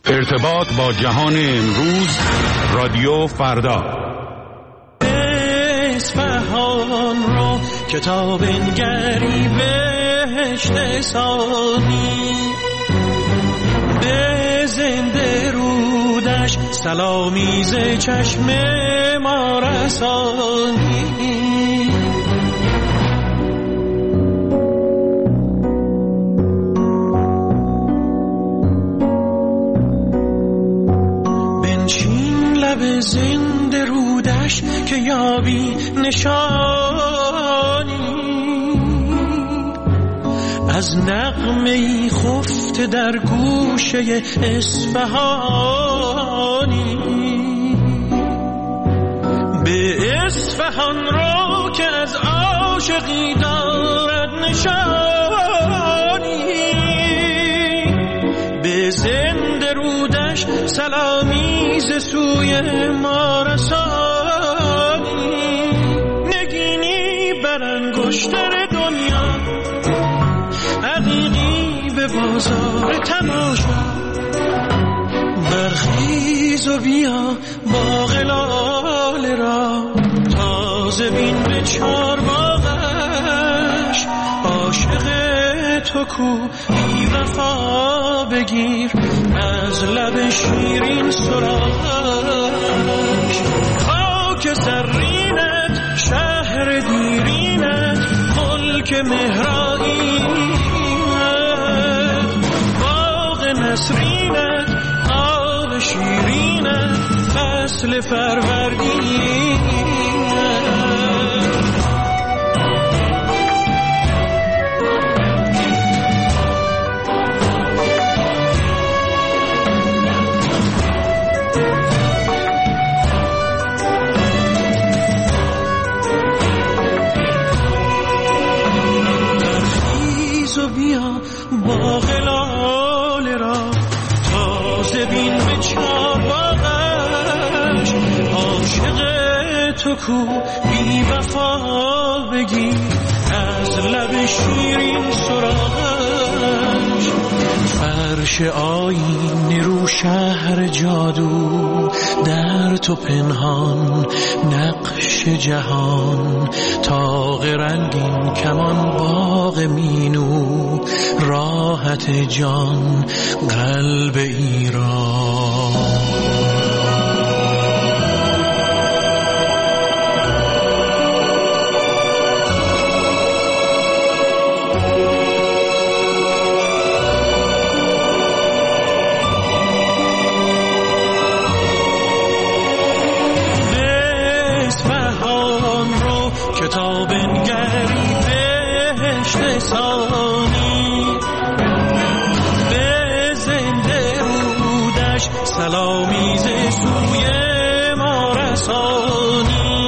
ارتباط با جهان امروز، رادیو فردا. اصفهان را کتاب نگری بهشت سانی، به زنده رودش سلامی ز چشم ما رسانی. بنشین لب زنده رودش که یابی نشانی از نغمه‌ای خفته در گوشه اصفهانی. به اصفهان رو که از عاشقی دارد نشانی، به زنده رودش سلامی ز سوی ما رسانی. نگینی بر انگشتر دنیا، عقیقی به بازار تماشا، برخیز و بیا باغ لاله را تازه بین به چارباغش. عاشق تو کو بی وفا بگیر از لب شیرین سراغش. خاک زرینت شهر دیرینت ملک مهرائینت، باغ نسرینت آب شیرینت فصل فروردینت. باغ لاله را تازه بین به چارباغش. عاشق تو کو بی وفا بگی از لب شیرین سراغش. فرش آیینه رو شهر جادو، در تو پنهان نقش جهان. طاق رنگین کمان باغ مینو، راحت جان قلب ایران. کتاب نگری بهشت سانی، به زنده رودش سلامی ز سوی ما رسانی.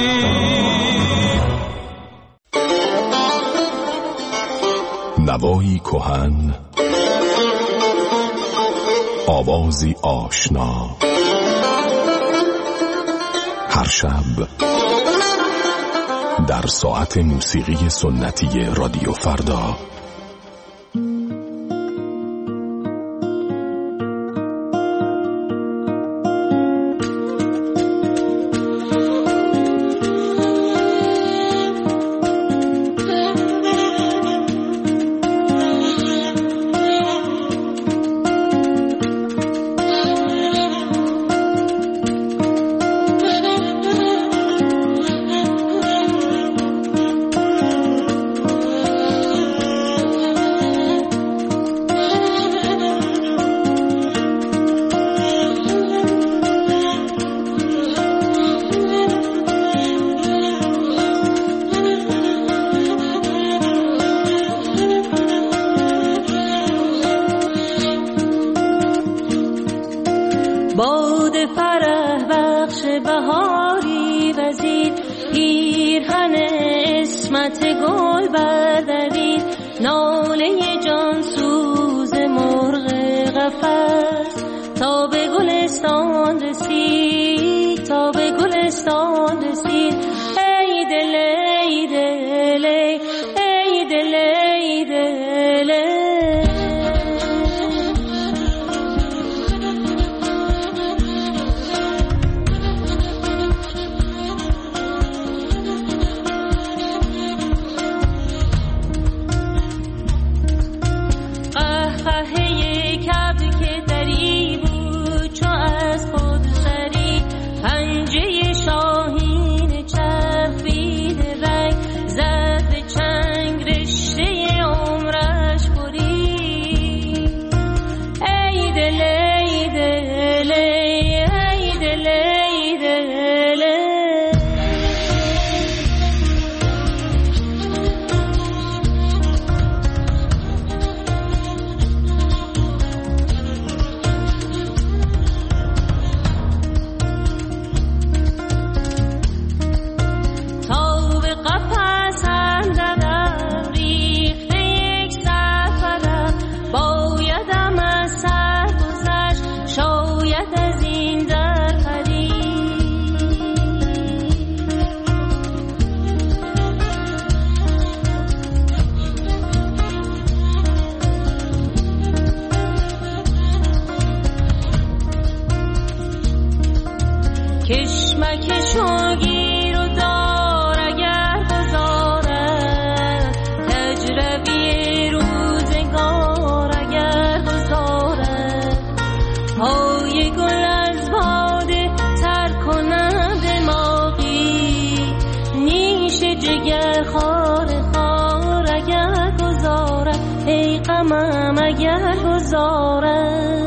نوایی کهن، آوازی آشنا، هر شب در ساعت موسیقی سنتی رادیو فردا. باد فرح بخش بهاری وزید، پیرهن اسمت گل بردارید. ناله جان سوز مرغ قفس تا به گلستان رسید، تا به گلستان رسید. ای دل ای دل ای دل ای دل کشمکش و گیر و دار اگر گذارد، تجربی روزگار اگر گذارد، پای گل از باده تر کنم دماغی، نیش جگر خار خار اگر گذارد، ای غمم اگر گذارد.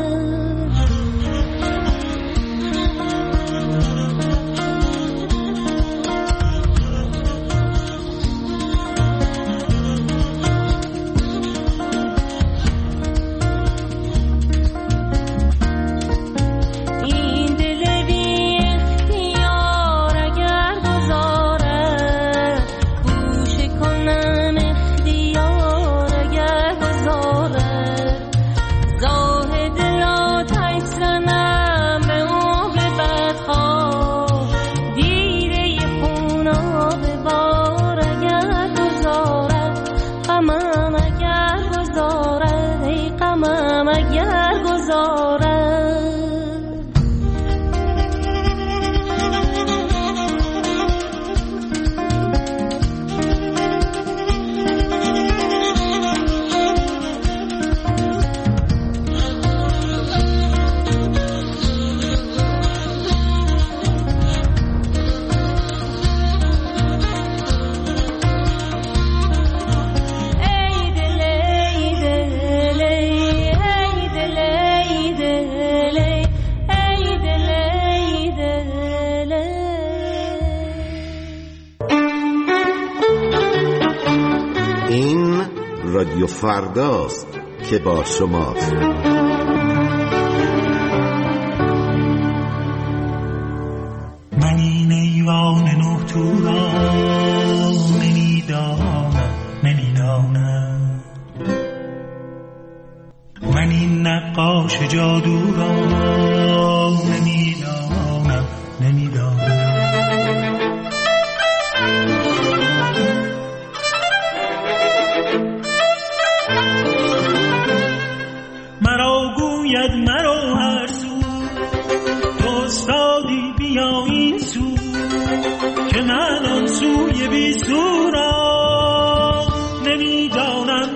رادیو فرداست که با شماست. من این ایوان نه تو را نمیدانم، من این نقاش جادو را نمیدانم. مرا گوید مرا هر سو، تو استادی بیا این سو، که من آن سوی بی سو را نمیدانم.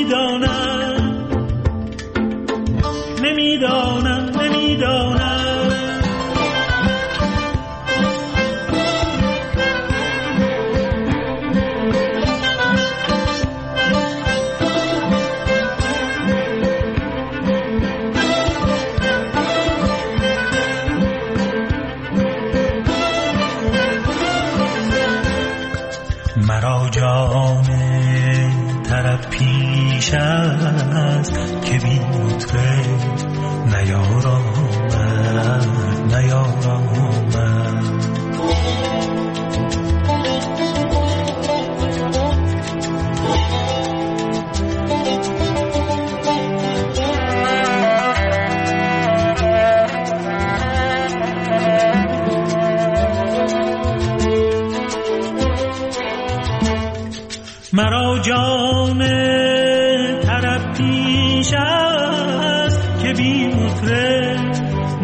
مرا جام طرب پیش است که بی مطرب نیارامد. مرا جام طرب پیش است که بی مطرب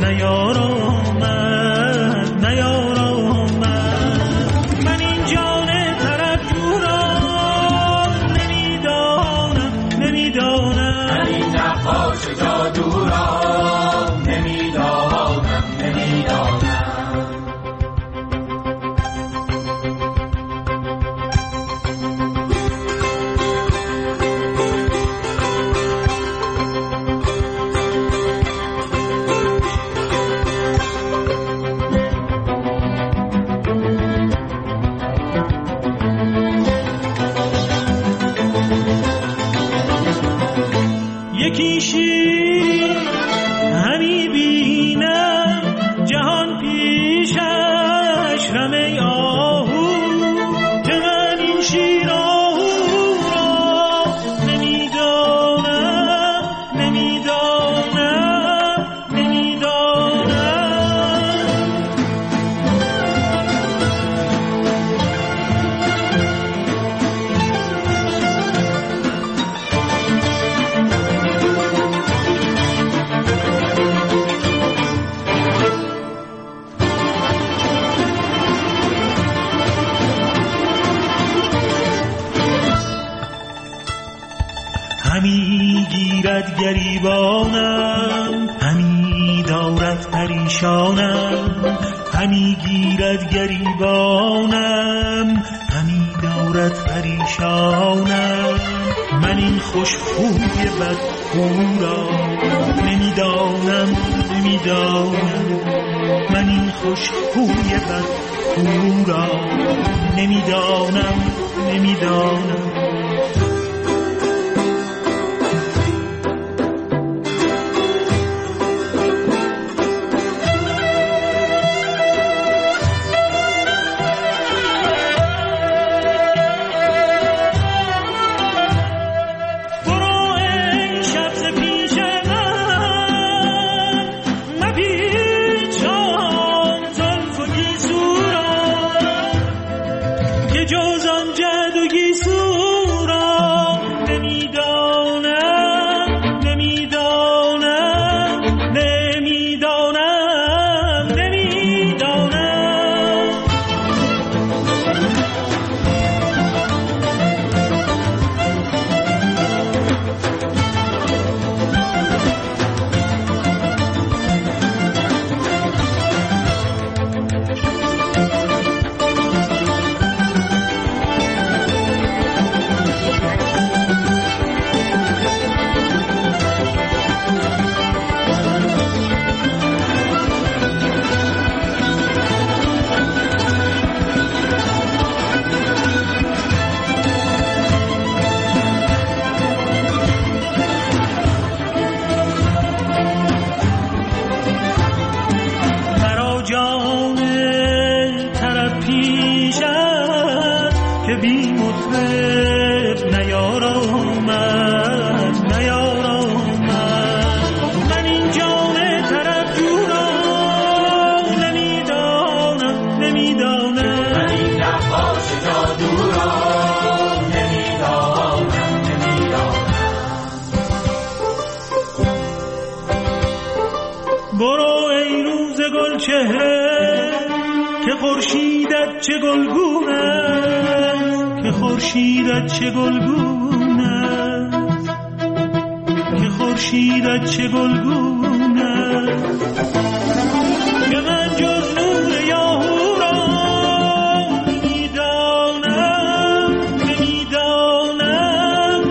نیارامد. من این جان طرب جو را نمیدانم. من این نقاش جادو را نمیدانم. پریشانم، همی دارد پریشانم، همی گیرد گریبانم، همی دارد پریشانم. من این خوش خوی بد خو را نمیدانم، من این خوش خوی بد خو را نمیدانم. برو ای روز گل چهره که خورشیدت چه گلگونه، که خورشیدت چه گلگونه، که خورشیدت چه گلگونه. که من جز نور یاهو را نمیدانم، نمیدانم،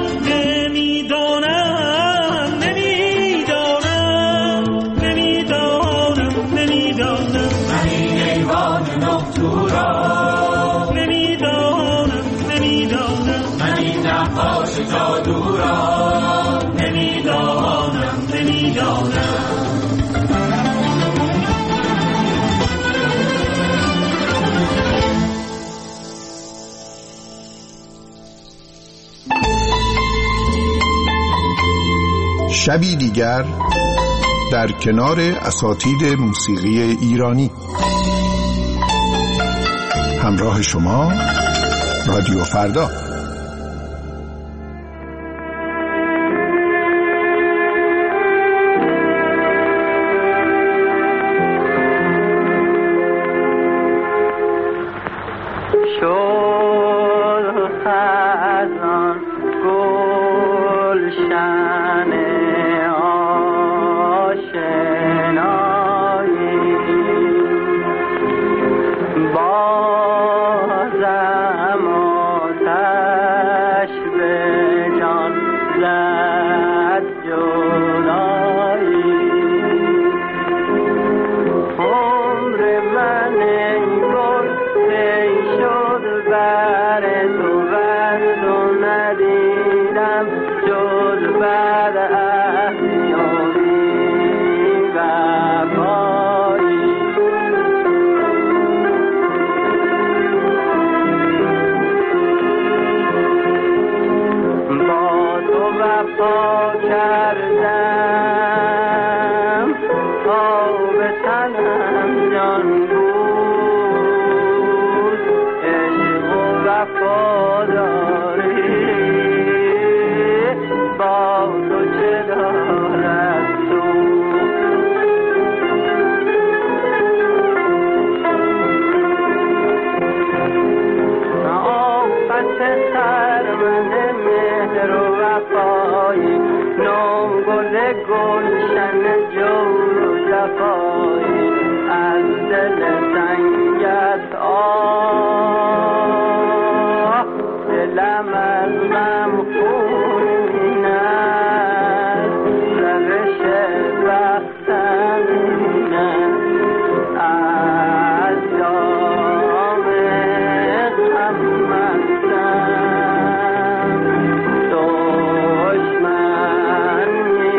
نمیدانم، نمیدانم، نمیدانم، نمیدانم. من این ایوان نه تو را نمیدانم، نمیدانم. من این نقاش جادو را نمیدانم، نمیدانم. شبی دیگر در کنار اساتید موسیقی ایرانی. همراه شما رادیو فردا. بازم آتش گلشن جور و جفایی از دل سنگت آه دلم از غم خون است روش بختم این است از جام غم مستم دشمن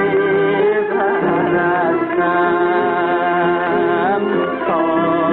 می‌پرستم تا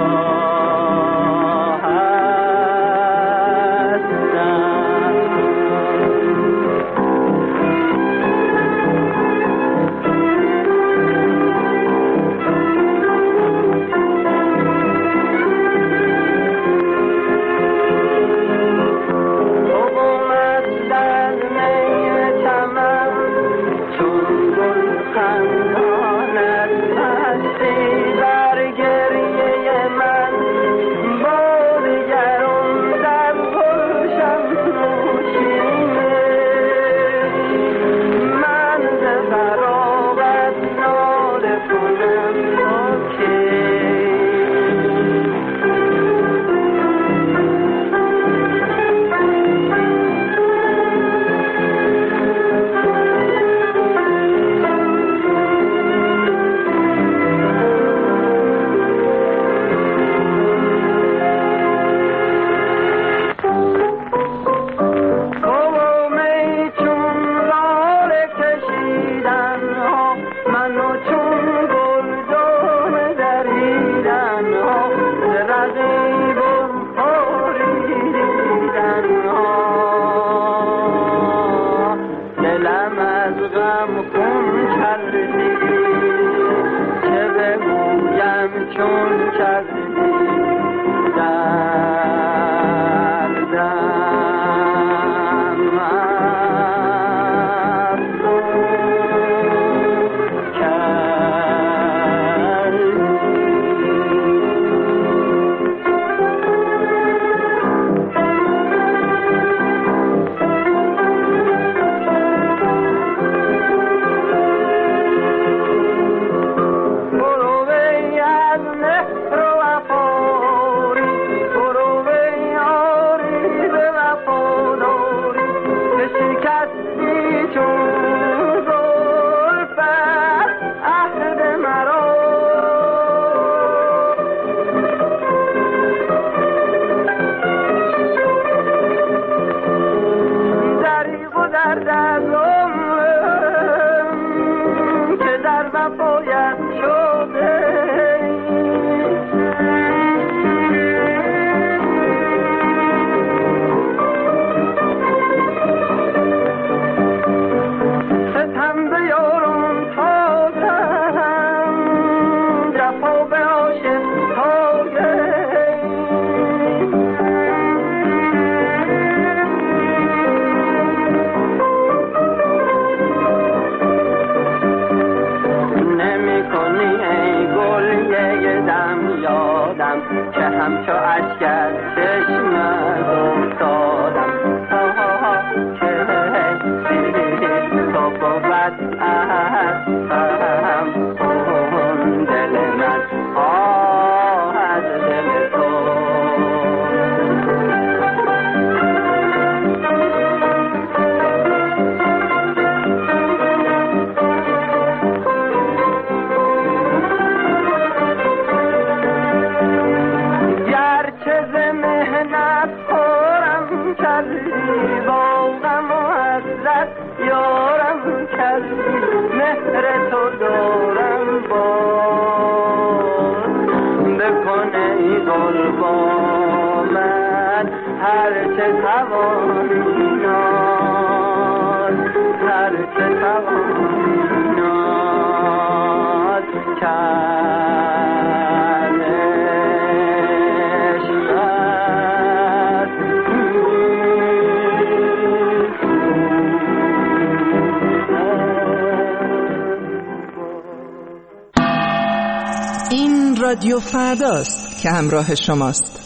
این رادیو فرداست که همراه شماست.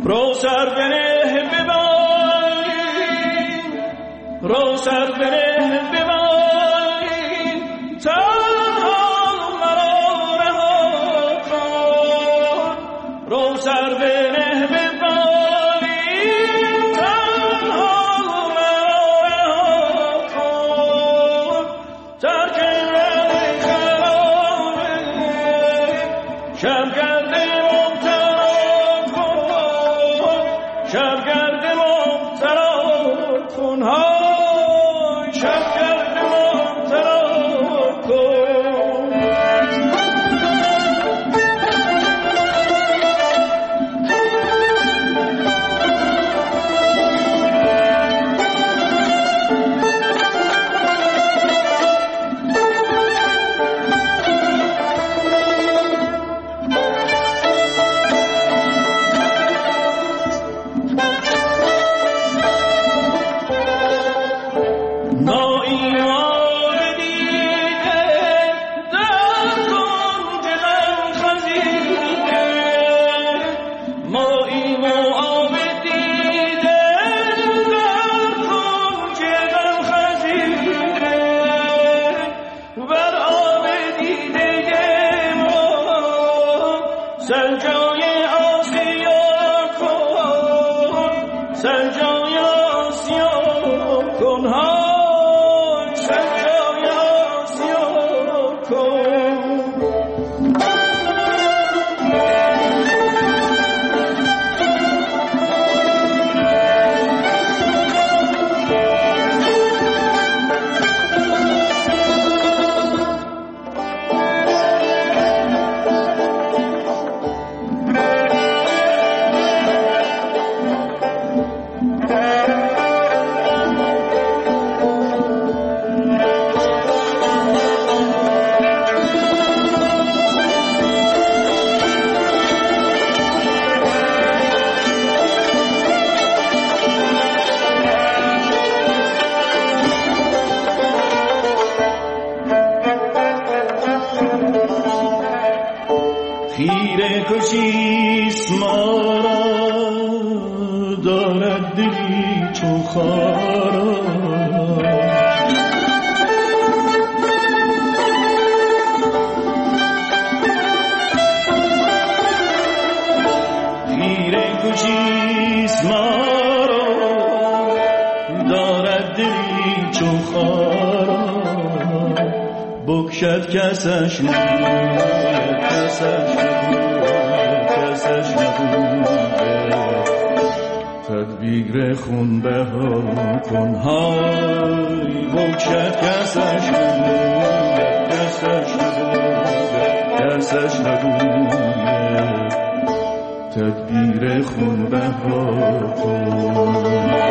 رو سر بنه ببین، رو سر بنه ببین، تنها مرا رها کن. رو سر بنه ببین، تنها مرا رها کن. ترک رنگ خرابه شبگرد مبتلا کن، شبگرد مبتلا کن، های شبگرد مبتلا کن. خیره کشیست ما را دارد دلی چو خارا. خیره کشیست ما را دارد دلی چو خارا. بکشد کسش نبود، کسش نبوده، تدبیر خون بها کن، های بکشد کسش نبوده، کسش نبوده، تدبیر خون بها کن.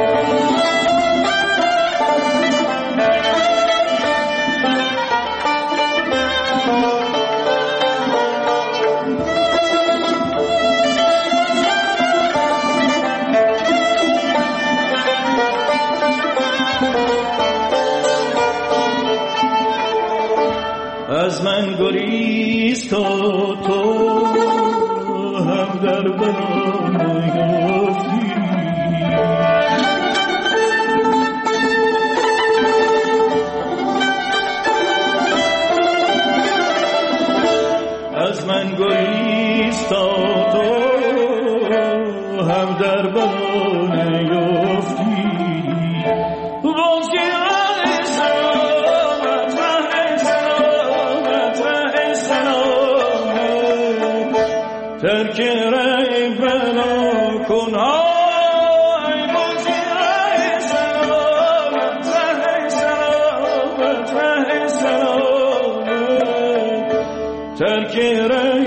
از من گریز تا تو هم در بنا نیافتی. از من گریز تا تو هم در بنا نیافتی. ترک رای بنا کن، های موزی سلامت، ره سلامت، ره سلامت، ترک رای